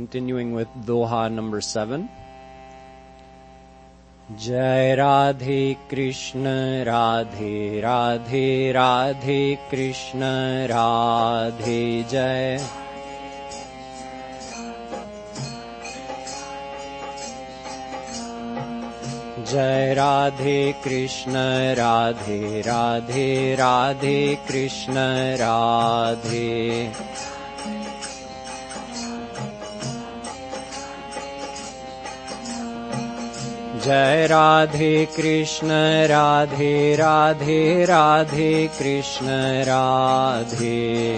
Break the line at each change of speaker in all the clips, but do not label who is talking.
continuing with Doha number 7. Jai Radhe Krishna Radhe Radhe Radhe Krishna Radhe Jai. Jai Radhe Krishna Radhe Radhe Radhe Krishna Radhe. Jai Radhe Krishna Radhe Radhe Radhe Krishna Radhe.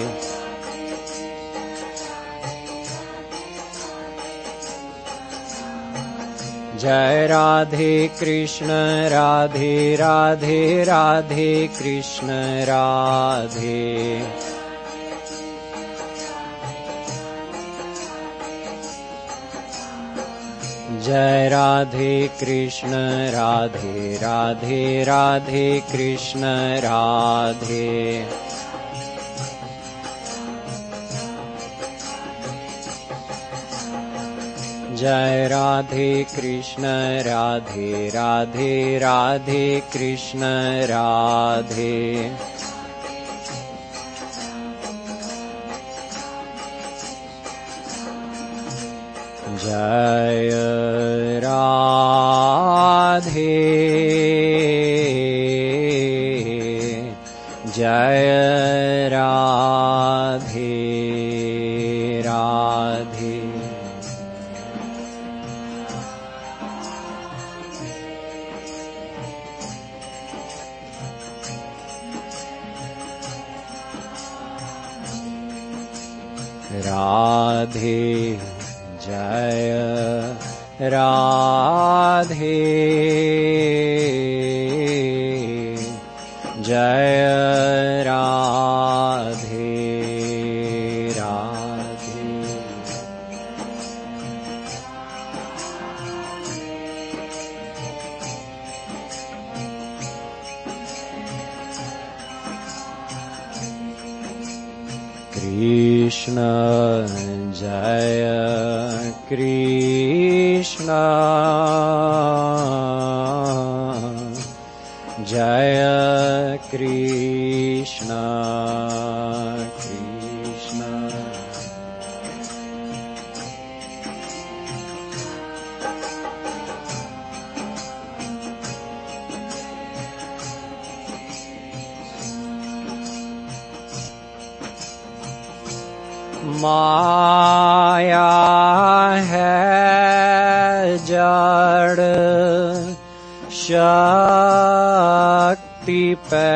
Jai Radhe Krishna Radhe Radhe Radhe Krishna Radhe. Jai Radhe Krishna Radhe Radhe Radhe Krishna Radhe. Jai Radhe Krishna Radhe Radhe Radhe Krishna Radhe. Jai Radhe Jai Radhe Radhe. Radhe Jaya Radhe Jaya Radhe Radhe. Krishna Jaya Krishna Jaya Krishna Krishna. माया है जड़ शक्ति पे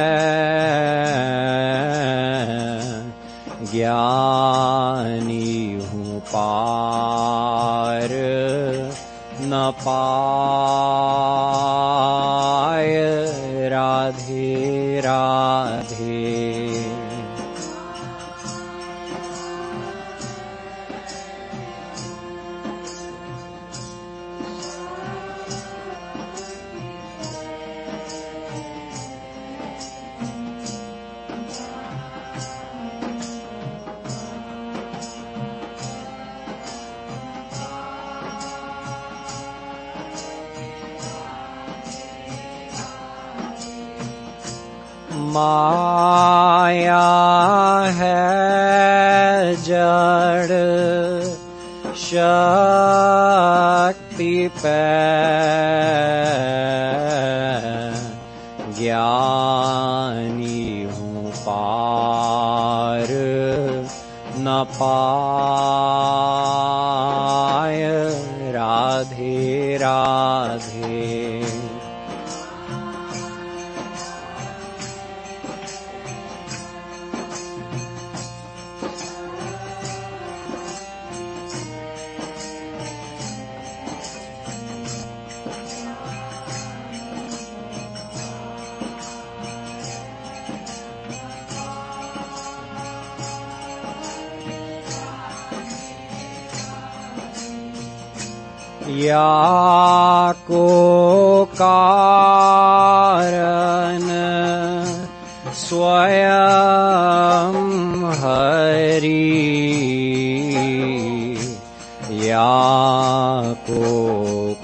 ज्ञानी हूँ पार न पाय. राधे राधे. माया है जड़ शक्ति पे ज्ञानी हूँ पार न पाय. राधे राधे. या को कारण स्वयं हरि या को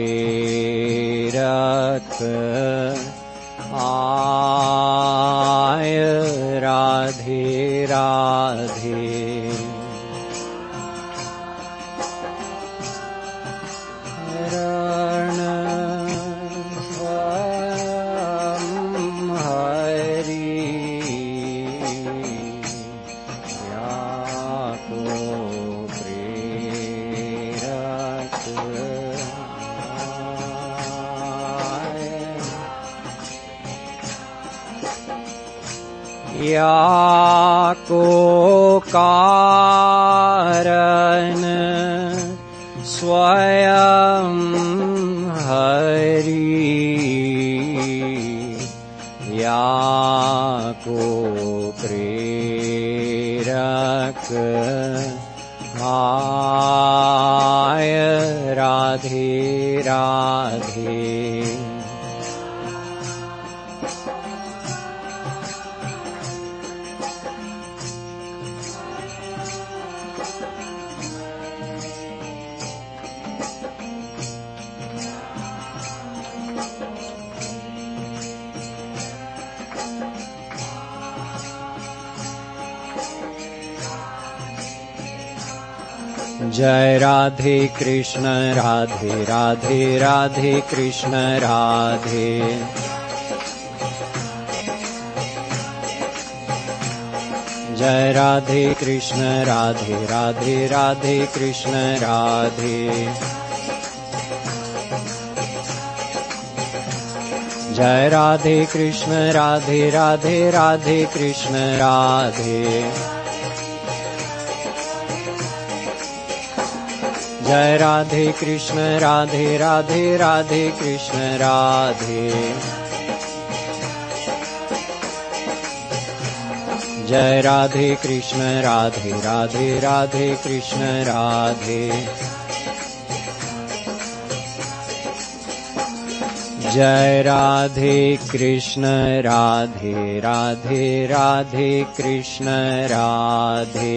प्रेरक आय राधे राधे। या को कारण स्वयं हरि, या को प्रेरक आय राधे राधे। जय राधे कृष्ण राधे राधे राधे कृष्ण राधे। जय राधे कृष्ण राधे राधे राधे कृष्ण राधे। जय राधे कृष्ण राधे राधे राधे कृष्ण राधे। जय राधे कृष्ण राधे राधे राधे कृष्ण राधे। जय राधे कृष्ण राधे राधे राधे कृष्ण राधे। जय Radhe Krishna Radhe Radhe Radhe Krishna Radhe.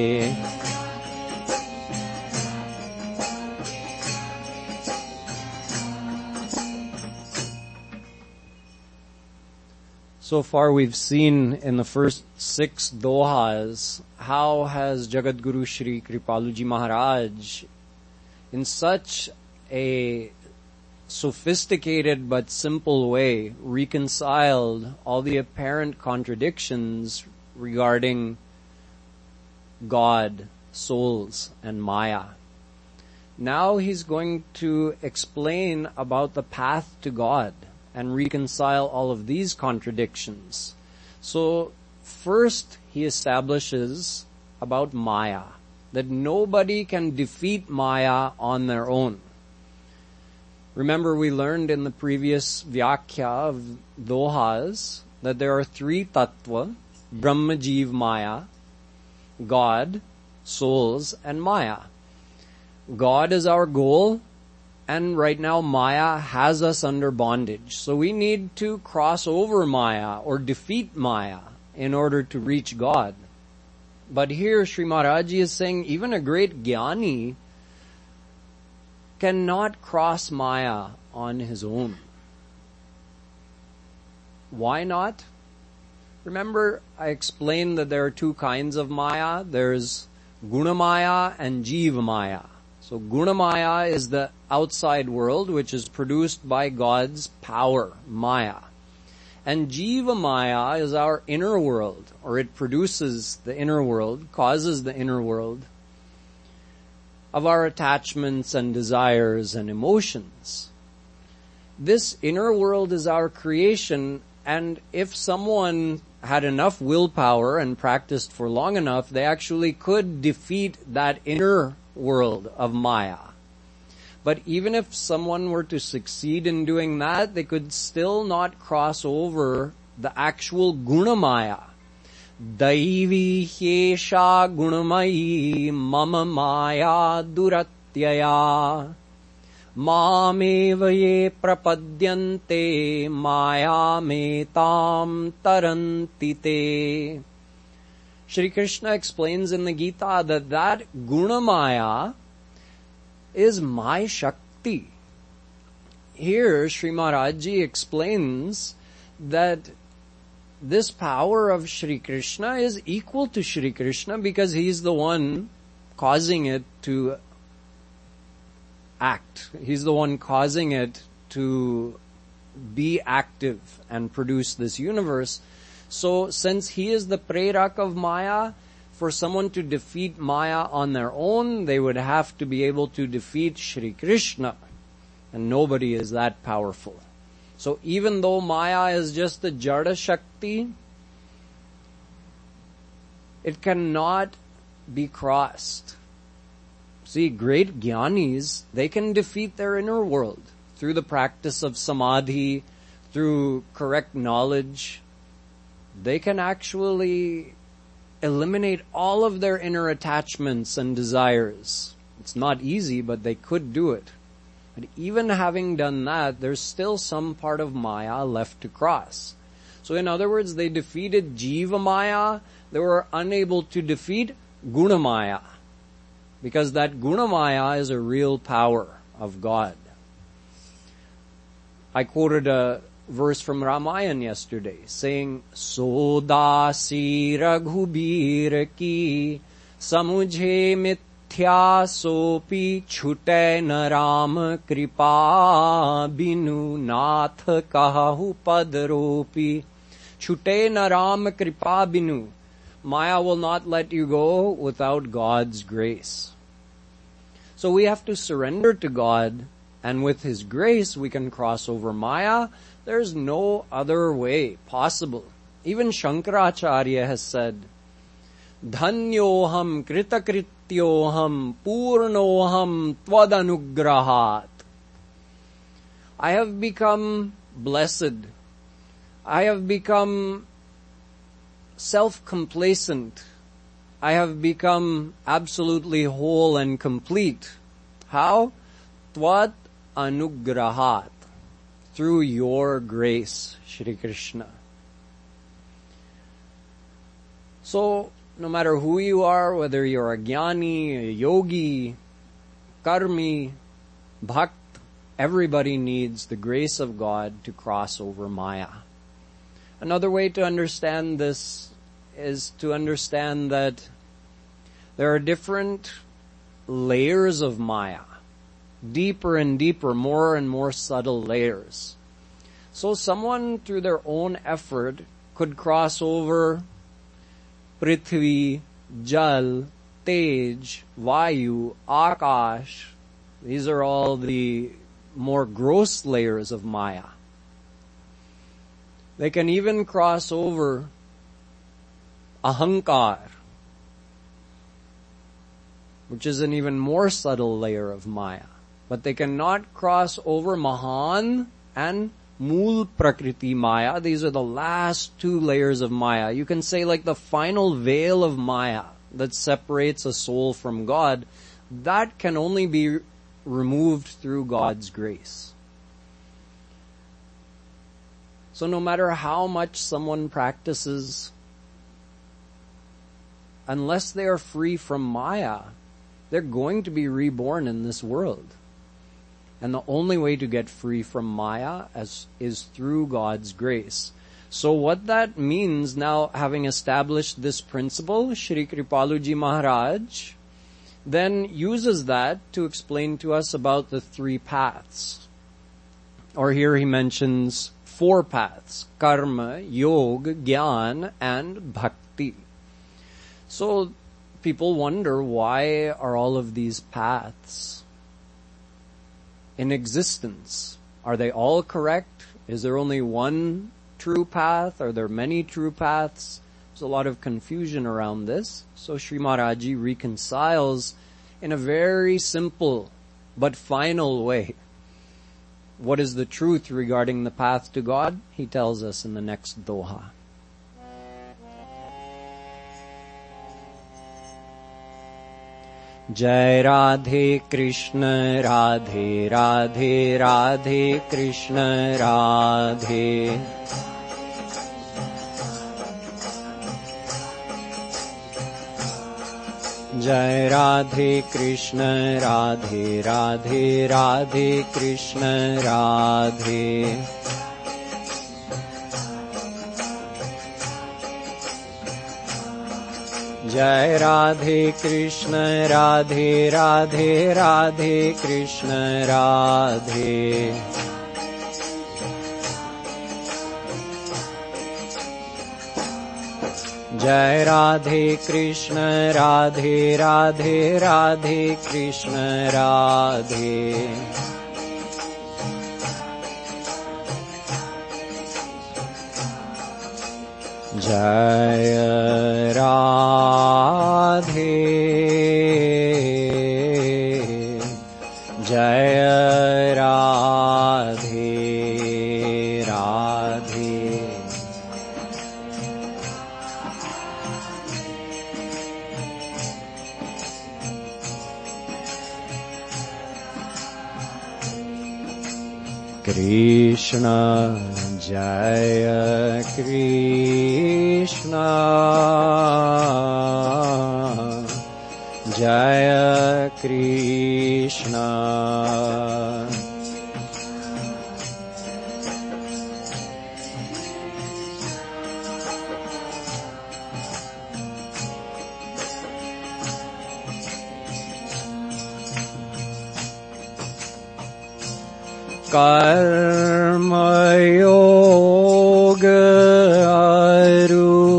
So far we've seen in the first 6 dohas how has Jagadguru Shri Kripaluji Maharaj in such a sophisticated but simple way reconciled all the apparent contradictions regarding God, souls, and Maya. Now he's going to explain about the path to God and reconcile all of these contradictions. So first he establishes about Maya, that nobody can defeat Maya on their own. Remember, we learned in the previous Vyakhya of Dohas that there are 3 tattva, Brahma, Jeev, Maya, God, souls, and Maya. God is our goal, and right now Maya has us under bondage. So we need to cross over Maya or defeat Maya in order to reach God. But here Sri Maharaji is saying even a great Jnani cannot cross Maya on his own. Why not? Remember, I explained that there are 2 kinds of Maya. There's Guna Maya and Jiva Maya. So Guna Maya is the outside world, which is produced by God's power, Maya. And Jiva Maya is our inner world, or it produces the inner world, causes the inner world of our attachments and desires and emotions. This inner world is our creation, and if someone had enough willpower and practiced for long enough, they actually could defeat that inner world of Maya. But even if someone were to succeed in doing that, they could still not cross over the actual Guna Maya. Daivi hyesha gunamayi mama maya duratyaya mameva ye prapadyante maya metam tarantite. Shri Krishna explains in the Gita that Guna Maya is my Shakti. Here, Sri Maharaj Ji explains that this power of Shri Krishna is equal to Shri Krishna because he's the one causing it to act. He's the one causing it to be active and produce this universe. So since he is the Prerak of Maya, for someone to defeat Maya on their own, they would have to be able to defeat Shri Krishna. And nobody is that powerful. So even though Maya is just the Jada Shakti, it cannot be crossed. See, great Jnanis, they can defeat their inner world through the practice of samadhi, through correct knowledge. They can actually eliminate all of their inner attachments and desires. It's not easy, but they could do it. But even having done that, there's still some part of Maya left to cross. So in other words, they defeated Jiva Maya. They were unable to defeat Guna Maya, because that Guna Maya is a real power of God. I quoted a verse from Ramayana yesterday saying, Sodasi Raghubir ki samujhe mithya sopi chute na Ram kripa binu nath kahu padropi. Chute na Ram kripa binu. Maya will not let you go without God's grace. So we have to surrender to God, and with His grace we can cross over Maya. There's no other way possible. Even Shankaracharya has said, Dhanyoham kritakrityoham purnoham tvadanugrahat. I have become blessed. I have become self-complacent. I have become absolutely whole and complete. How? Tvad anugrahat. Through your grace, Shri Krishna. So, no matter who you are, whether you're a jnani, a yogi, karmi, bhakt, everybody needs the grace of God to cross over Maya. Another way to understand this is to understand that there are different layers of Maya. Deeper and deeper, more and more subtle layers. So someone through their own effort could cross over Prithvi, Jal, Tej, Vayu, Akash. These are all the more gross layers of Maya. They can even cross over Ahankar, which is an even more subtle layer of Maya. But they cannot cross over Mahan and Mool Prakriti Maya. These are the last two layers of Maya. You can say like the final veil of Maya that separates a soul from God. That can only be removed through God's grace. So no matter how much someone practices, unless they are free from Maya, they're going to be reborn in this world. And the only way to get free from Maya is through God's grace. So what that means, now having established this principle, Shri Kripaluji Maharaj then uses that to explain to us about the three paths. Or here he mentions 4 paths: karma, yoga, jnana, and bhakti. So people wonder, why are all of these paths in existence? Are they all correct? Is there only one true path? Are there many true paths? There's a lot of confusion around this. So Sri Maharaji reconciles in a very simple but final way. What is the truth regarding the path to God? He tells us in the next doha. Jai Radhe Krishna, Radhe Radhe, Radhe Krishna, Radhe. जय राधे कृष्ण राधे राधे राधे कृष्ण राधे। जय राधे कृष्ण राधे राधे राधे कृष्ण राधे। जय राधे कृष्ण राधे राधे राधे कृष्ण राधे। जय राधे जय राधे राधे। कृष्ण जय कृष्ण जय कृष्ण। कर्मयोग अरु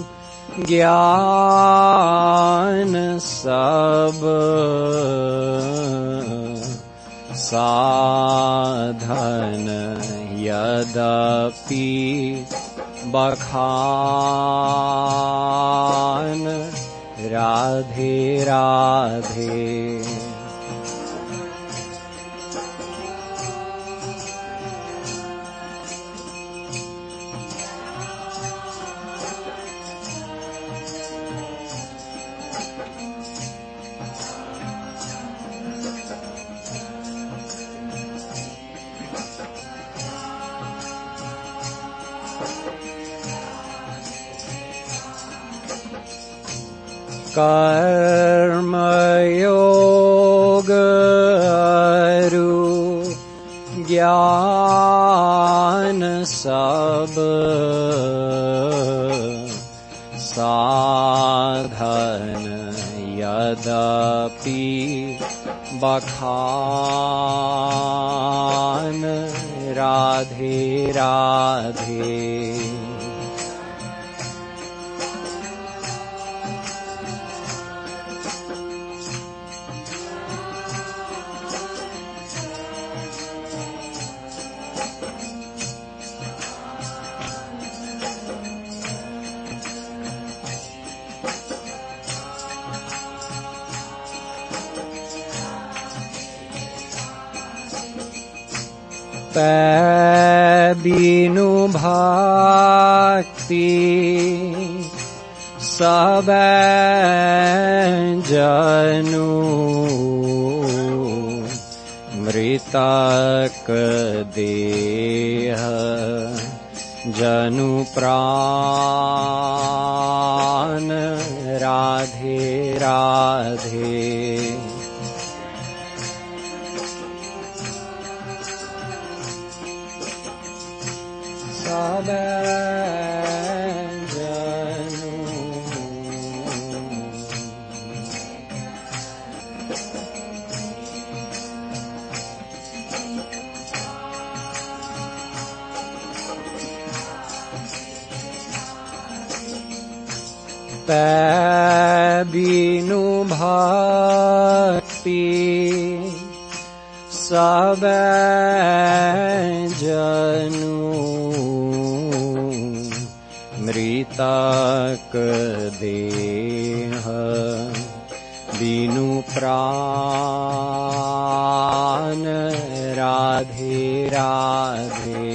ज्ञान सब साधन यद्यपि बखान राधे राधे। कर्मयोग अरु ज्ञान सब साधन यद्यपि बखान राधे राधे। तै बिनु भक्ति सबे जनु मृतक देह जनु प्राण राधे राधे। तै बिनु भक्ति सबे जनु मृतक देह बिनु प्राण Radhe Radhe.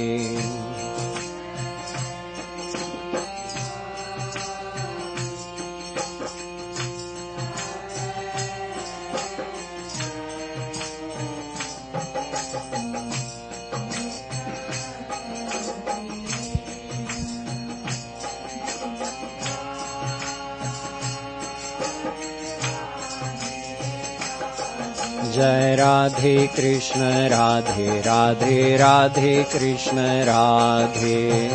Jai Radhe Krishna Radhe Radhe Radhe Krishna Radhe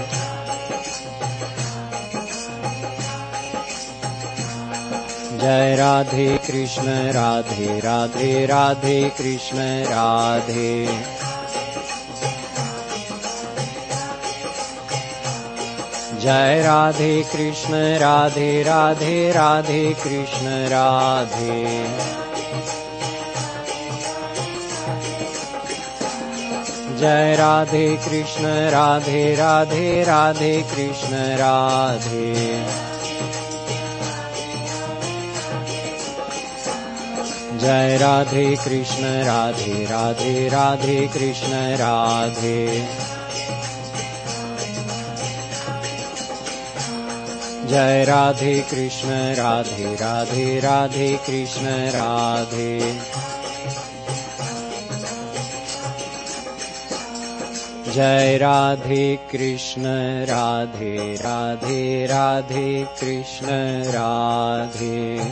Jai Radhe Krishna Radhe Radhe Radhe Krishna Radhe Jai Radhe Krishna Radhe Radhe Radhe Krishna Radhe Jai Radhe Krishna Radhe Radhe Radhe Krishna Radhe Jai Radhe Krishna Radhe Radhe Radhe Krishna Radhe Jai Radhe Krishna Radhe Radhe Radhe Krishna Radhe Jai Radhe Krishna Radhe Radhe Radhe Krishna Radhe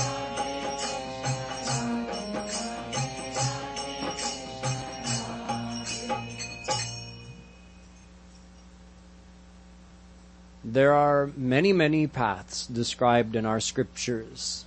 There are many paths described in our scriptures.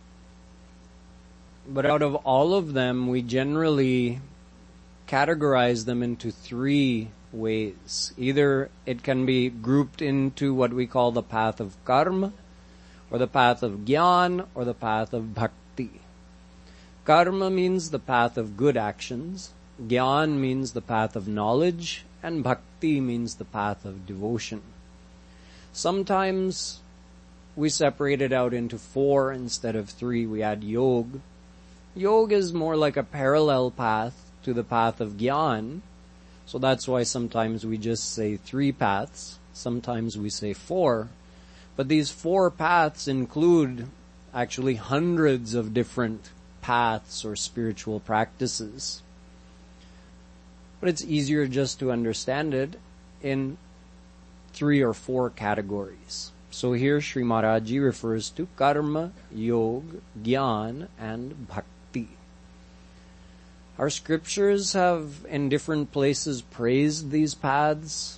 But out of all of them, we generally categorize them into three ways. Either it can be grouped into what we call the path of karma, or the path of jnana, or the path of bhakti. Karma means the path of good actions, jnana means the path of knowledge, and bhakti means the path of devotion. Sometimes we separate it out into four instead of three. We add yoga. Yoga is more like a parallel path to the path of jnana. So that's why sometimes we just say three paths. Sometimes we say four. But these four paths include actually hundreds of different paths or spiritual practices. But it's easier just to understand it in three or four categories. So here Sri Maharaji refers to karma, yoga, jnana, and bhakti. Our scriptures have in different places praised these paths,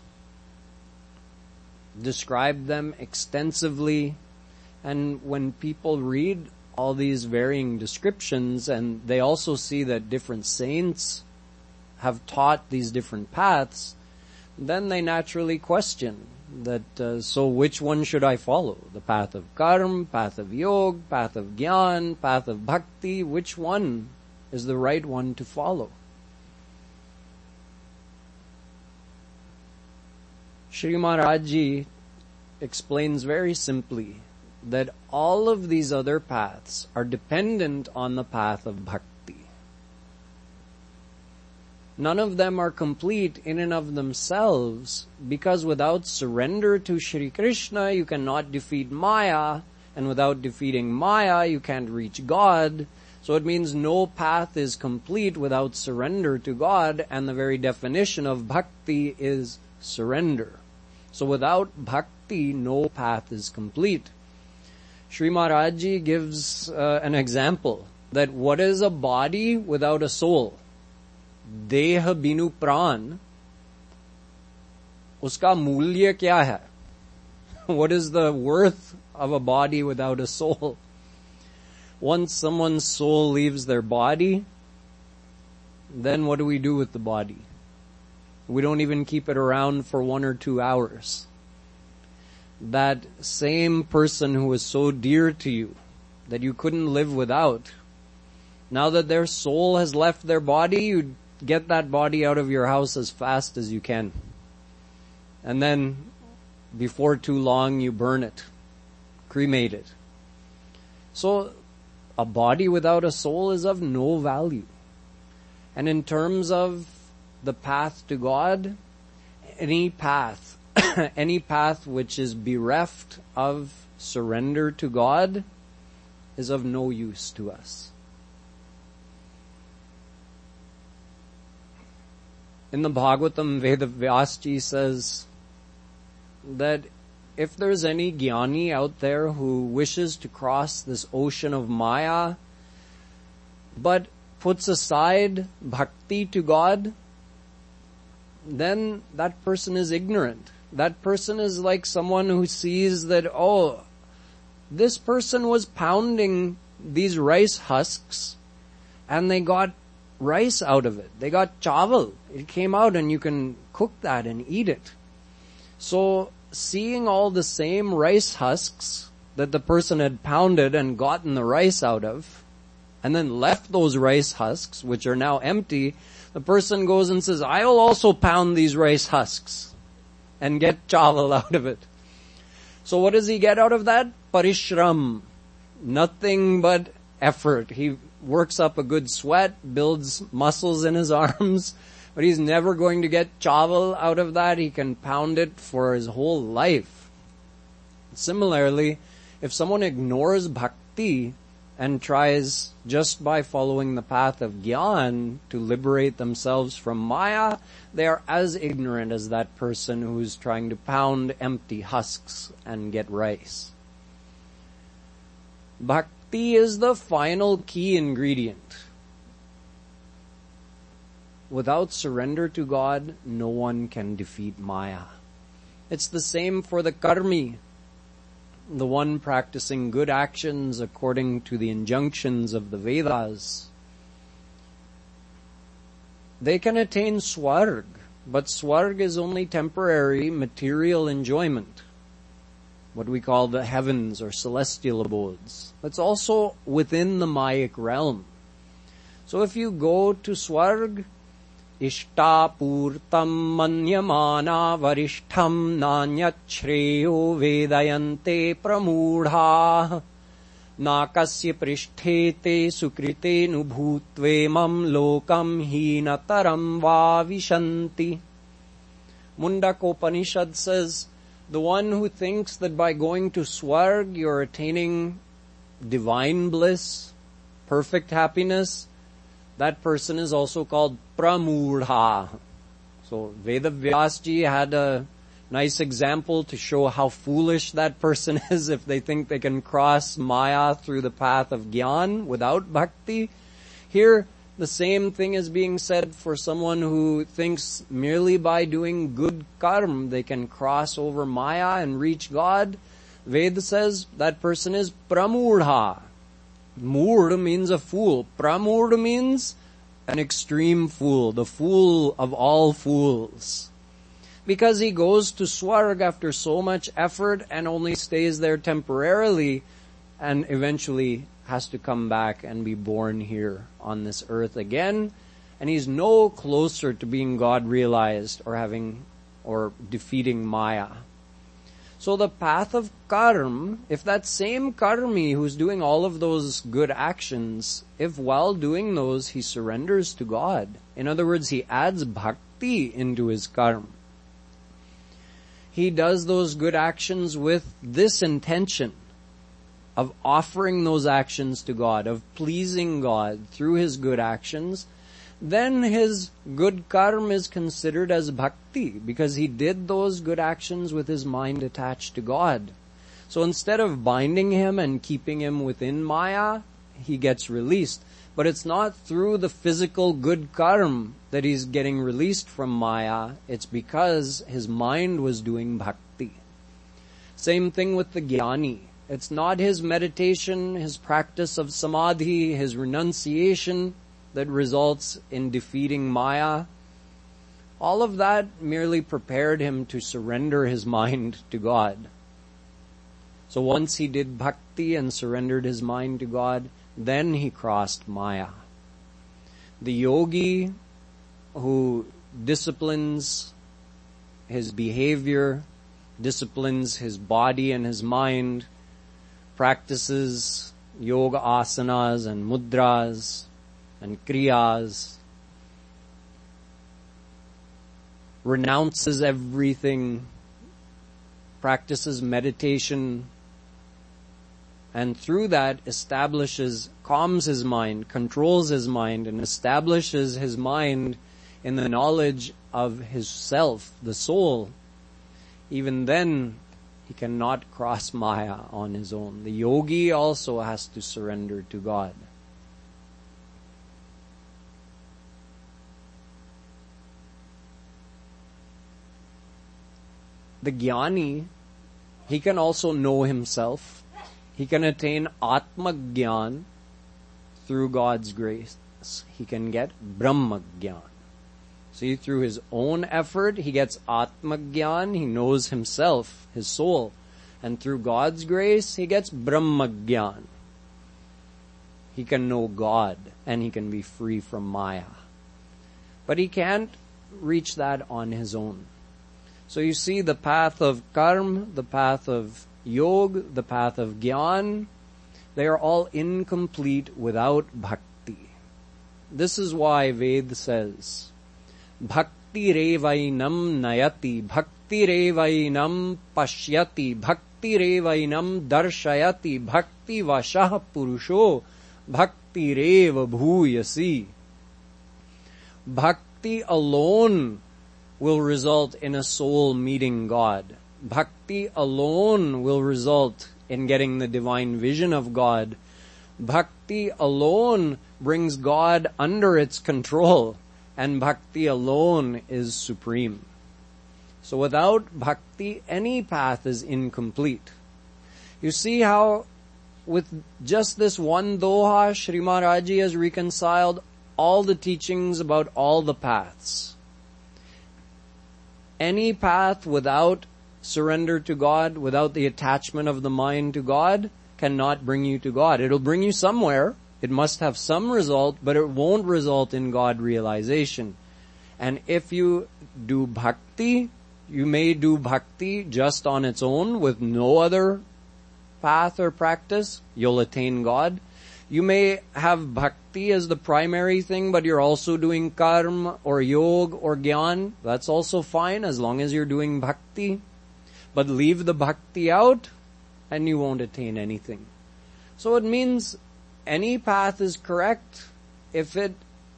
described them extensively, and when people read all these varying descriptions and they also see that different saints have taught these different paths, then they naturally question that, so which one should I follow? The path of karma, path of yoga, path of jnana, path of bhakti, which one is the right one to follow? Sri Maharaji explains very simply that all of these other paths are dependent on the path of bhakti. None of them are complete in and of themselves, because without surrender to Shri Krishna, you cannot defeat Maya, and without defeating Maya, you can't reach God. So it means no path is complete without surrender to God, and the very definition of bhakti is surrender. So without bhakti, no path is complete. Sri Maharaji gives an example that what is a body without a soul? देह बिनु प्राण, उसका मूल्य क्या है? What is the worth of a body without a soul? Once someone's soul leaves their body, then what do we do with the body? We don't even keep it around for 1 or 2 hours. That same person who was so dear to you that you couldn't live without, now that their soul has left their body, you get that body out of your house as fast as you can. And then, before too long, you burn it, cremate it. So, a body without a soul is of no value. And in terms of the path to God, any path, any path which is bereft of surrender to God is of no use to us. In the Bhagavatam, Veda Vyasji says that if there's any jnani out there who wishes to cross this ocean of Maya, but puts aside bhakti to God, then that person is ignorant. That person is like someone who sees that, oh, this person was pounding these rice husks and they got rice out of it. They got chawal. It came out and you can cook that and eat it. So seeing all the same rice husks that the person had pounded and gotten the rice out of, and then left those rice husks, which are now empty, the person goes and says, I'll also pound these rice husks and get chawal out of it. So what does he get out of that? Parishram. Nothing but effort. He works up a good sweat, builds muscles in his arms, but he's never going to get chawal out of that. He can pound it for his whole life. Similarly, if someone ignores bhakti and tries just by following the path of gyan to liberate themselves from maya, they are as ignorant as that person who's trying to pound empty husks and get rice. Bhakti is the final key ingredient. Without surrender to God, no one can defeat maya. It's the same for the karmi, the one practicing good actions according to the injunctions of the Vedas. They can attain swarg, but swarg is only temporary material enjoyment, what we call the heavens or celestial abodes. That's also within the Mayic realm. So if you go to swarg, Ishtapurtam manyamana varishtham nanyat shreyo vedayante pramudha nakasya prishtete sukrite nubhutvemam lokam hinataram vavishanti. Mundakopanishad says, the one who thinks that by going to swarg you're attaining divine bliss, perfect happiness, that person is also called pramudha. So Vedavyasji had a nice example to show how foolish that person is if they think they can cross maya through the path of gyan without bhakti. Here, the same thing is being said for someone who thinks merely by doing good karma they can cross over maya and reach God. Veda says that person is pramudha. Mood means a fool. Pramud means an extreme fool, the fool of all fools. Because he goes to swarg after so much effort and only stays there temporarily and eventually has to come back and be born here on this earth again. And he's no closer to being God realized or defeating maya. So the path of karma, if that same karmi who's doing all of those good actions, if while doing those he surrenders to God, in other words, he adds bhakti into his karma, he does those good actions with this intention of offering those actions to God, of pleasing God through his good actions, then his good karma is considered as bhakti because he did those good actions with his mind attached to God. So instead of binding him and keeping him within maya, he gets released. But it's not through the physical good karma that he's getting released from maya. It's because his mind was doing bhakti. Same thing with the jnani. It's not his meditation, his practice of samadhi, his renunciation that results in defeating maya. All of that merely prepared him to surrender his mind to God. So once he did bhakti and surrendered his mind to God, then he crossed maya. The yogi who disciplines his behavior, disciplines his body and his mind, practices yoga asanas and mudras and kriyas, renounces everything, practices meditation, and through that calms his mind, controls his mind, and establishes his mind in the knowledge of his self, the soul. Even then, he cannot cross maya on his own. The yogi also has to surrender to God. the jnani, he can also know himself. He can attain Atma Gyan through God's grace. He can get Brahma Gyan. See, through his own effort, he gets Atma Gyan. He knows himself, his soul. And through God's grace, he gets Brahma Gyan. He can know God and he can be free from Maya. But he can't reach that on his own. So you see, the path of karma, the path of yoga, the path of jnana, they are all incomplete without bhakti. This is why Ved says, Bhakti revainam nayati, bhakti revainam pashyati, bhakti revainam darshayati, bhakti vashah purusho, bhakti reva bhuyasi. Bhakti alone will result in a soul meeting God. Bhakti alone will result in getting the divine vision of God. Bhakti alone brings God under its control, and bhakti alone is supreme. So without bhakti, any path is incomplete. You see how with just this one doha, Sri Maharaji has reconciled all the teachings about all the paths. Any path without surrender to God, without the attachment of the mind to God, cannot bring you to God. It'll bring you somewhere. It must have some result, but it won't result in God realization. And if you do bhakti, you may do bhakti just on its own with no other path or practice. You'll attain God. You may have bhakti as the primary thing, but you're also doing karma or yoga or jnana. That's also fine as long as you're doing bhakti. But leave the bhakti out and you won't attain anything. So it means any path is correct if it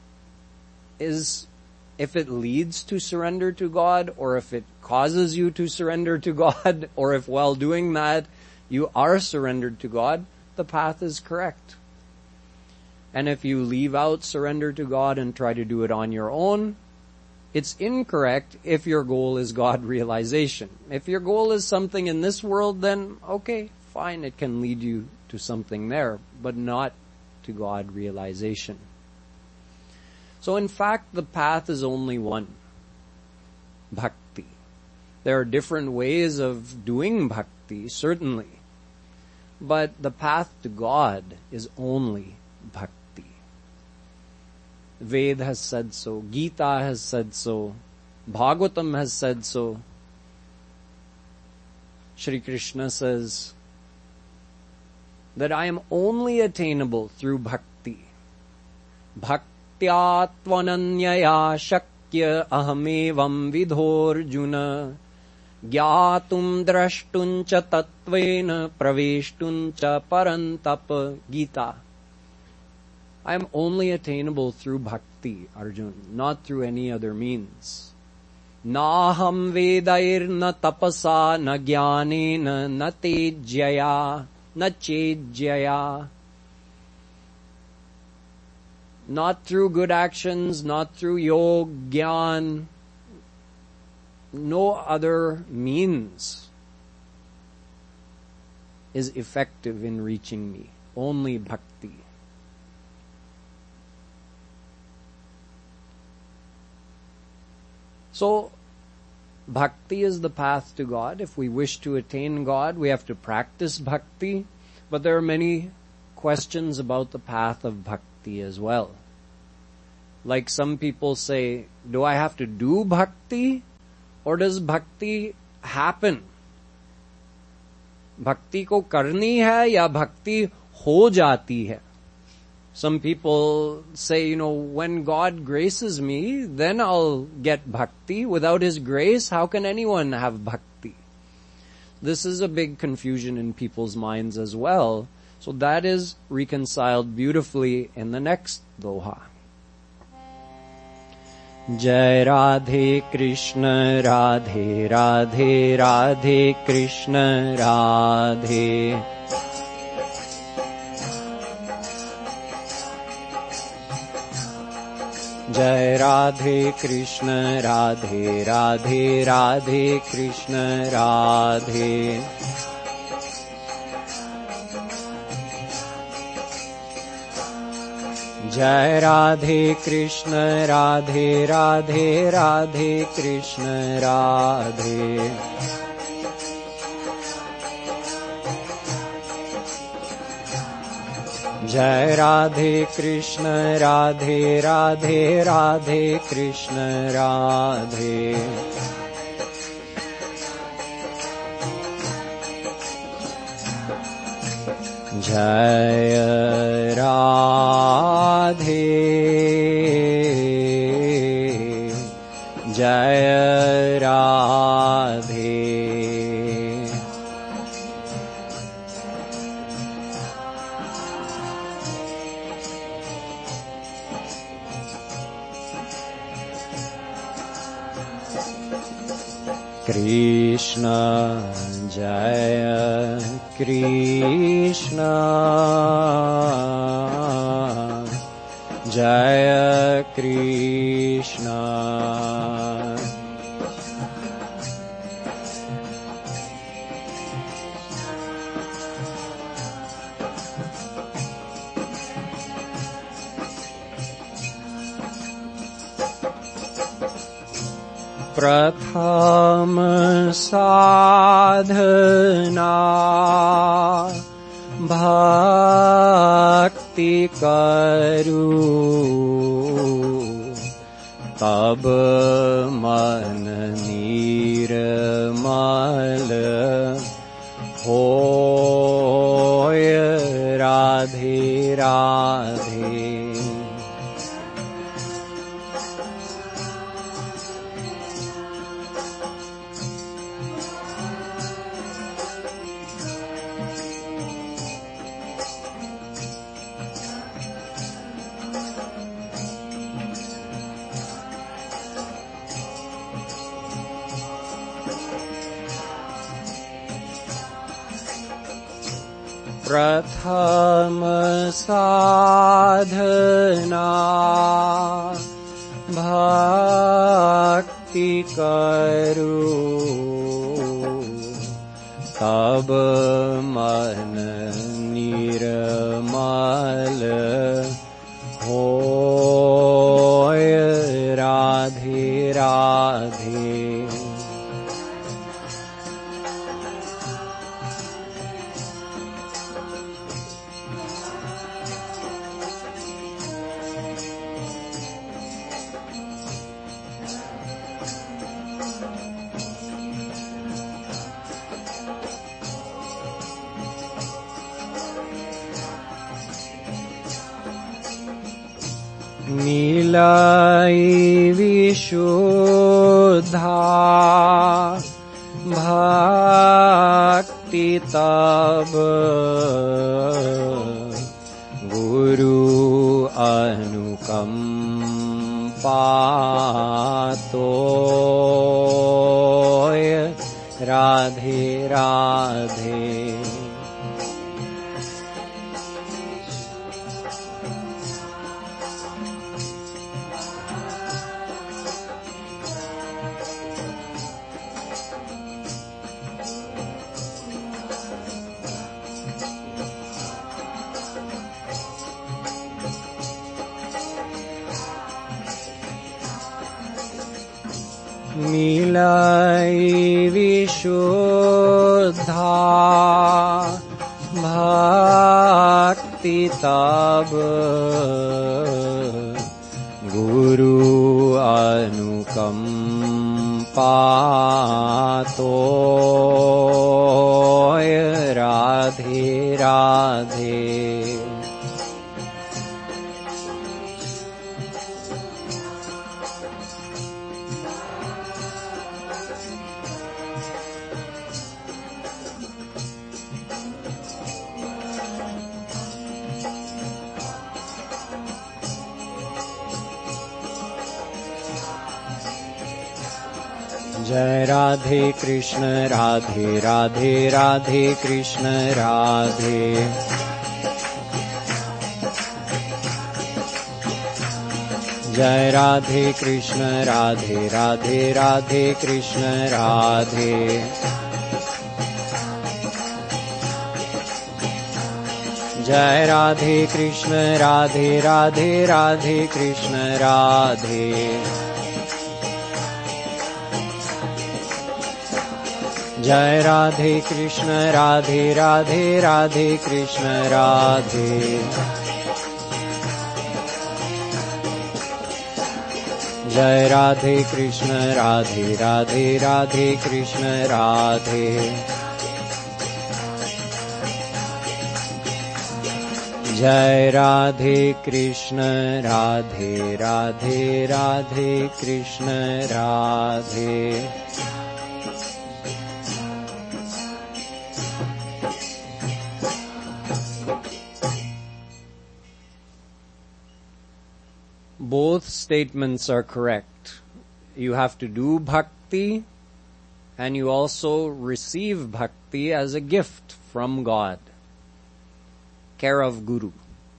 leads to surrender to God, or if it causes you to surrender to God, or if while doing that you are surrendered to God, the path is correct. And if you leave out surrender to God and try to do it on your own, it's incorrect if your goal is God realization. If your goal is something in this world, then okay, fine, it can lead you to something there, but not to God realization. So in fact, the path is only one. Bhakti. There are different ways of doing bhakti, certainly. But the path to God is only bhakti. Ved has said so, Gita has said so, Bhagavatam has said so. Shri Krishna says that I am only attainable through bhakti. Bhaktyaatvananyaya shakya ahamevam vidhorjuna gyatum drashtuncha tatvena praveshtuncha parantapa. Gita. I am only attainable through bhakti, Arjun, not through any other means. Naham vedair na tapasa na jnanena na tejjaya na chejjaya. Not through good actions, not through yoga, jnana. No other means is effective in reaching me. Only bhakti. So, bhakti is the path to God. If we wish to attain God, we have to practice bhakti. But there are many questions about the path of bhakti as well. Like some people say, do I have to do bhakti? Or does bhakti happen? Bhakti ko karni hai ya bhakti ho jati hai? Some people say, when God graces me, then I'll get bhakti. Without His grace, how can anyone have bhakti? This is a big confusion in people's minds as well. So that is reconciled beautifully in the next doha. Jai Radhe Krishna Radhe Radhe Radhe Krishna Radhe. जय राधे कृष्ण राधे राधे राधे कृष्ण राधे। जय राधे कृष्ण राधे राधे राधे कृष्ण राधे। जय राधे कृष्ण राधे राधे राधे कृष्ण राधे। जय राधे जय राधे। कृष्ण जय कृष्ण जय कृष्ण। प्रथम साधना भक्ति करू, तब मन निर्मल होय राधे राधे। प्रथम साधना भक्ति करू, तब मन निर्मल होय राधे राधे। मिलाई विशुद्धा भक्ति तब, गुरु अनुकंपा तोय राधे राधे। मिलाई विशुद्धा भक्ति तब, गुरु अनुकंपा तोय राधे राधे। जय Radhe Krishna Radhe Radhe Radhe Krishna Radhe. Jai Radhe Krishna Radhe Radhe Radhe Krishna Radhe. Jai Radhe Krishna Radhe Radhe Radhe Krishna Radhe. Jai Radhe Krishna Radhe Radhe Radhe Krishna Radhe. Jai Radhe Krishna Radhe Radhe Radhe Krishna Radhe. Jai Radhe Krishna Radhe Radhe Radhe Krishna Radhe. Both statements are correct. You have to do bhakti and you also receive bhakti as a gift from God. Care of Guru.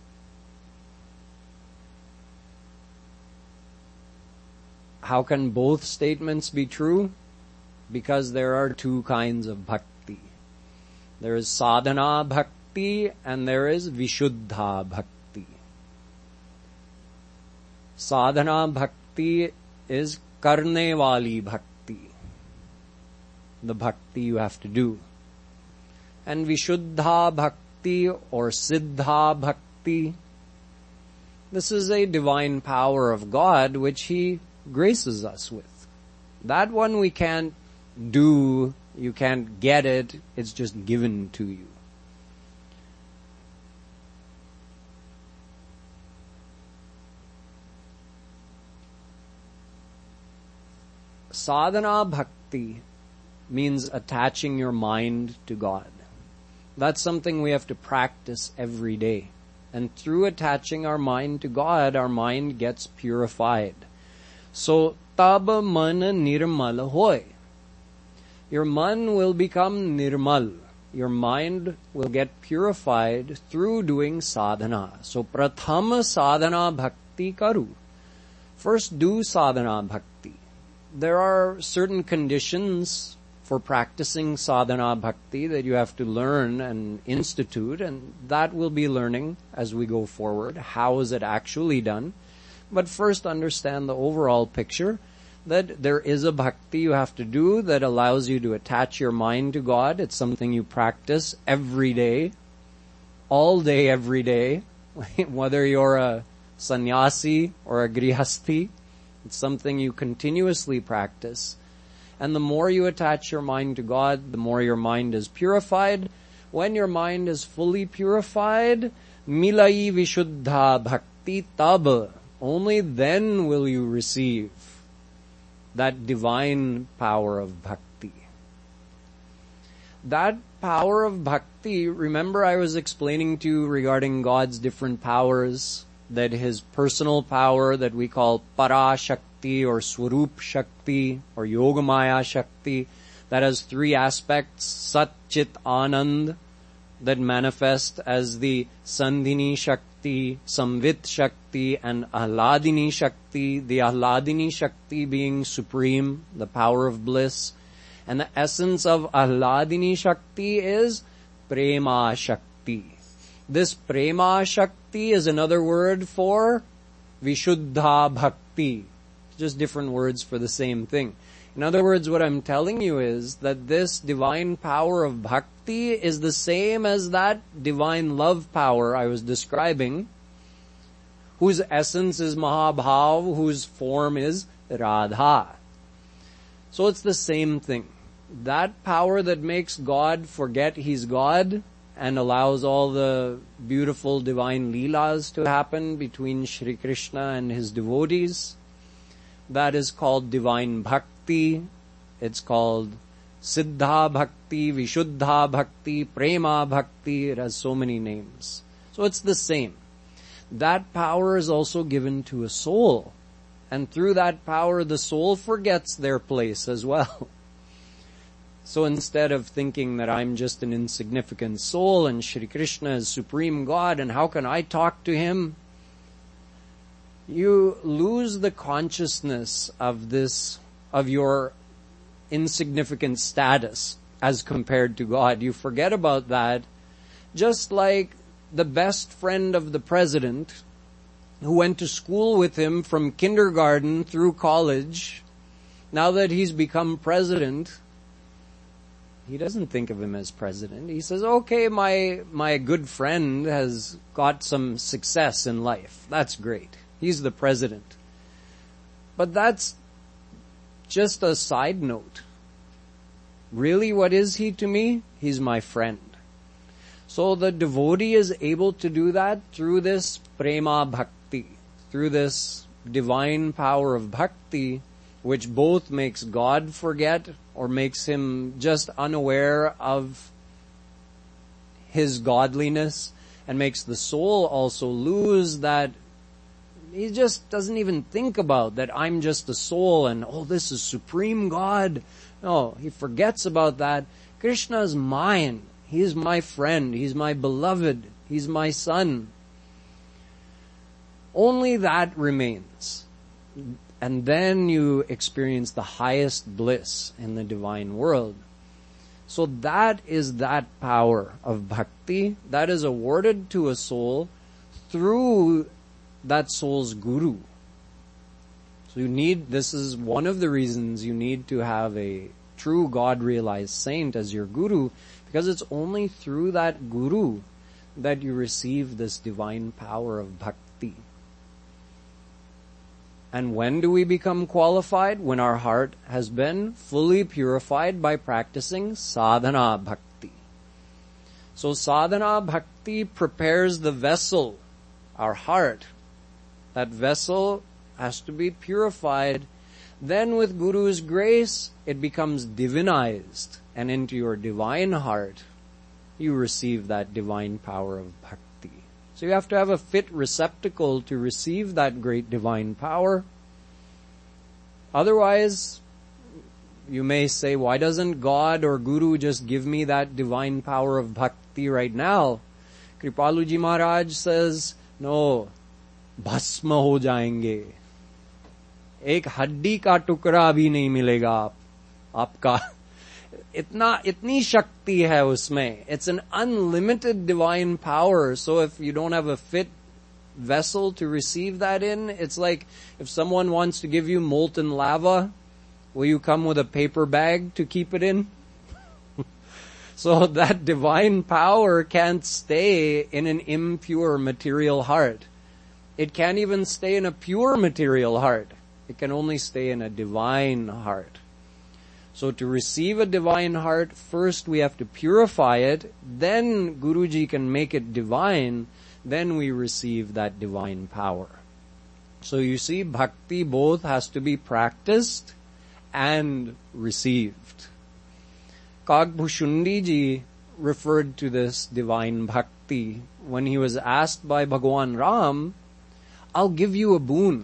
How can both statements be true? Because there are two kinds of bhakti. There is sadhana bhakti and there is vishuddha bhakti. Sadhana bhakti is karne wali bhakti, the bhakti you have to do. And vishuddha bhakti or siddha bhakti, this is a divine power of God which He graces us with. That one we can't do, you can't get it, it's just given to you. Sadhana bhakti means attaching your mind to God. That's something we have to practice every day. And through attaching our mind to God, our mind gets purified. So, tab man nirmal hoy. Your man will become nirmal. Your mind will get purified through doing sadhana. So, pratham sadhana bhakti karu. First do sadhana bhakti. There are certain conditions for practicing sadhana bhakti that you have to learn and institute, and that we'll be learning as we go forward. How is it actually done? But first understand the overall picture that there is a bhakti you have to do that allows you to attach your mind to God. It's something you practice every day, all day, every day, whether you're a sannyasi or a grihasthi. It's something you continuously practice. And the more you attach your mind to God, the more your mind is purified. When your mind is fully purified, milai vishuddha bhakti tab, only then will you receive that divine power of bhakti. That power of bhakti, remember I was explaining to you regarding God's different powers, that His personal power that we call Para Shakti or Swarup Shakti or Yogamaya Shakti, that has three aspects: Sat, Chit, Anand, that manifest as the Sandhini Shakti, Samvit Shakti, and Ahladini Shakti. The Ahladini Shakti being supreme, the power of bliss. And the essence of Ahladini Shakti is Prema Shakti. This Prema Shakti is another word for Vishuddha Bhakti. Just different words for the same thing. In other words, what I'm telling you is that this divine power of bhakti is the same as that divine love power I was describing, whose essence is Mahabhav, whose form is Radha. So it's the same thing. That power that makes God forget He's God and allows all the beautiful divine leelas to happen between Shri Krishna and His devotees, that is called divine bhakti. It's called siddha bhakti, vishuddha bhakti, prema bhakti. It has so many names. So it's the same. That power is also given to a soul. And through that power, the soul forgets their place as well. So instead of thinking that I'm just an insignificant soul and Shri Krishna is Supreme God and how can I talk to Him? you lose the consciousness of your insignificant status as compared to God. You forget about that. Just like the best friend of the president, who went to school with him from kindergarten through college, now that he's become president, he doesn't think of him as president. He says, okay, my good friend has got some success in life. That's great. He's the president. But that's just a side note. Really, what is he to me? He's my friend. So the devotee is able to do that through this prema bhakti, through this divine power of bhakti, which both makes God forget or makes him just unaware of his godliness, and makes the soul also lose that. He just doesn't even think about that I'm just a soul and, oh, this is supreme God. No, he forgets about that. Krishna is mine. He is my friend. He's my beloved. He's my son. Only that remains. And then you experience the highest bliss in the divine world. So that is that power of bhakti that is awarded to a soul through that soul's guru. So this is one of the reasons you need to have a true God-realized saint as your guru, because it's only through that guru that you receive this divine power of bhakti. And when do we become qualified? When our heart has been fully purified by practicing sadhana bhakti. So sadhana bhakti prepares the vessel, our heart. That vessel has to be purified. Then with Guru's grace, it becomes divinized. And into your divine heart, you receive that divine power of bhakti. So you have to have a fit receptacle to receive that great divine power. Otherwise, you may say, why doesn't God or Guru just give me that divine power of bhakti right now? Kripaluji Maharaj says, no, भस्म हो जाएंगे, एक हड्डी का टुकड़ा भी नहीं मिलेगा आपका, इतनी शक्ति है उसमें. It's an unlimited divine power. So if you don't have a fit vessel to receive that in, it's like if someone wants to give you molten lava, will you come with a paper bag to keep it in? So that divine power can't stay in an impure material heart. It can't even stay in a pure material heart. It can only stay in a divine heart. So to receive a divine heart, first we have to purify it, then Guruji can make it divine, then we receive that divine power. So you see, bhakti both has to be practiced and received. Kagbhushundi ji referred to this divine bhakti when he was asked by Bhagwan Ram, I'll give you a boon.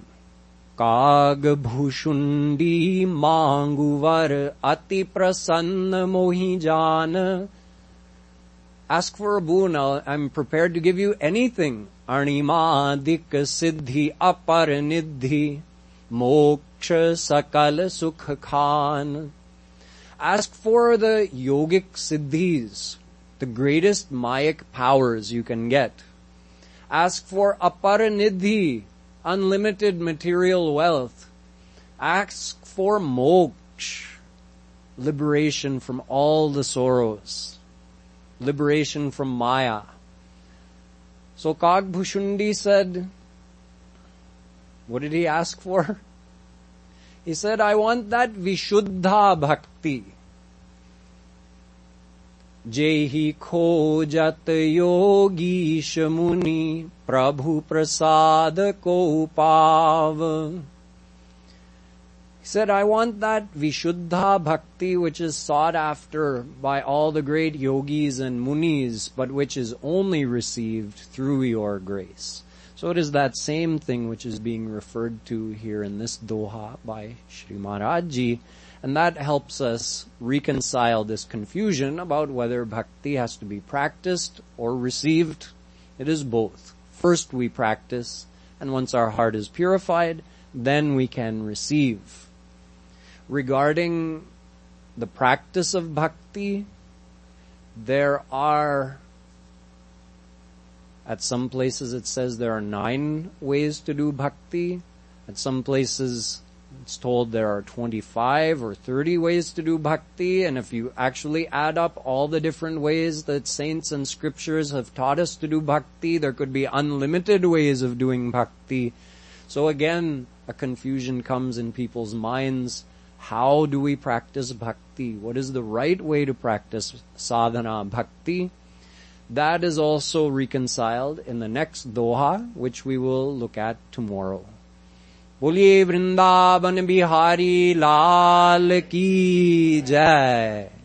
Kagbhushundi manguvar ati prasanna mohi jana. Ask for a boon. I'm prepared to give you anything. Arnimadik siddhi aparnidhi moksha sakal sukh khan. Ask for the yogic siddhis, the greatest mayic powers you can get. Ask for aparanidhi, unlimited material wealth. Ask for moksha, liberation from all the sorrows, liberation from Maya. So Kagbhushundi said, what did he ask for? He said, I want that Vishuddha Bhakti. Jehi khojat yogi shamuni prabhu prasad ko pav. He said, I want that Vishuddha Bhakti which is sought after by all the great yogis and munis, but which is only received through your grace. So it is that same thing which is being referred to here in this doha by Shri Maharaj Ji, and that helps us reconcile this confusion about whether bhakti has to be practiced or received. It is both. First we practice, And once our heart is purified, then we can receive. Regarding the practice of bhakti, there are, at some places it says there are 9 ways to do bhakti. At some places it's told there are 25 or 30 ways to do bhakti. And if you actually add up all the different ways that saints and scriptures have taught us to do bhakti, there could be unlimited ways of doing bhakti. So again, a confusion comes in people's minds. How do we practice bhakti? What is the right way to practice sadhana bhakti? That is also reconciled in the next doha, which we will look at tomorrow. बोलिए वृंदावन बिहारी लाल की जय.